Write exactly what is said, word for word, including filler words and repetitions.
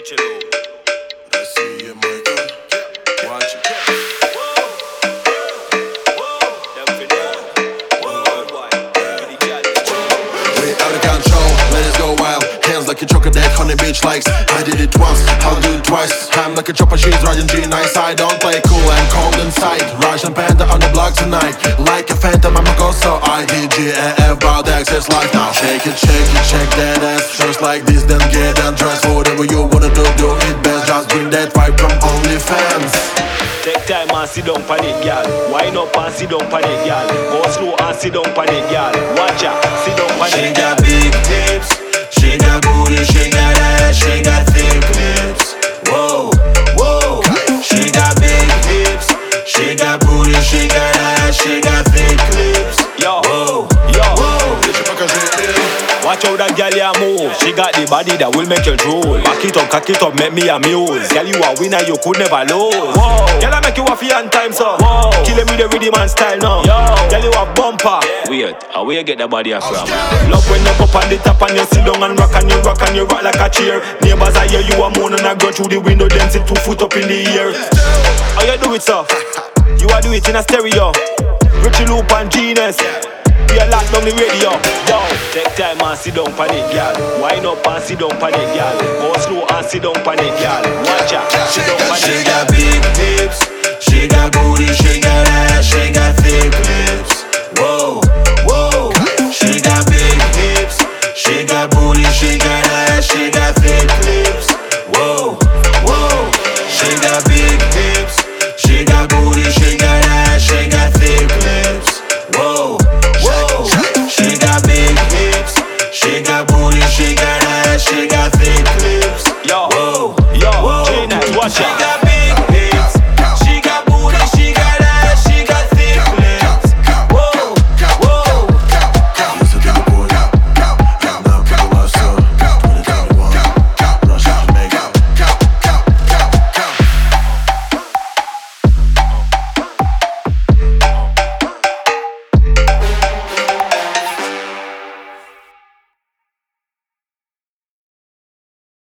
Richie Lou. Let's see you, Michael. Watch it. We out of control, let us go wild. Hands like a chocolate, honey bitch likes. I did it once, I'll do it twice. I'm like a chopper, she's riding G nice. I don't play cool, I'm cold inside. Raj and Panda on the block tonight. Like a phantom, I'm a ghost, so I D G A F about access life now. Shake it, shake it, shake that ass. Just like this, then get undressed. Whatever you wanna do, do it best. Just bring that vibe from OnlyFans. Take time and sit down pon it, girl. Wind up and sit down pon it, girl. Go slow and sit down pon it, girl. Watch out, sit down pon it. She got big hips, she got booty, she got ass, she got thick lips. Whoa, whoa. She got big hips, she got booty, she got ass, she got thick lips. Yo, Whoa, yo, whoa. watch how that girl ya move. She got the body that will make you drool. Back it up, cock it up, make me amuse. Girl, you a winner, you could never lose. Whoa, girl, I make you a fee on time, so whoa. Kill him with the rhythm and style now. Yo, girl, you a bumper. Wait, how where you get the body from? Love when you up on the top and you sit down and rock and you rock and you rock like a chair. Neighbors I hear you a moan and I go through the window, then sit two foot up in the air. How you do it, sir? You a do it in a stereo. Richie Loop and Genius. We a lock down the radio. Yo, take time and sit down pon it, girl. Wind up and sit down pon it, girl. Go slow and sit down pon it, girl. Watch out, sit down pon She it. got big hips, she got booty, she got ass, she got thick lips. Whoa, whoa. She got big hips, she got booty, she got ass, she got thick lips. Whoa, whoa. She got big hips, she got booty, she got ass, she got thick lips. Whoa, whoa. She got big hips, she got booty, she got ass, she got thick lips. Yo, Whoa, yo, whoa. Genius, watch out.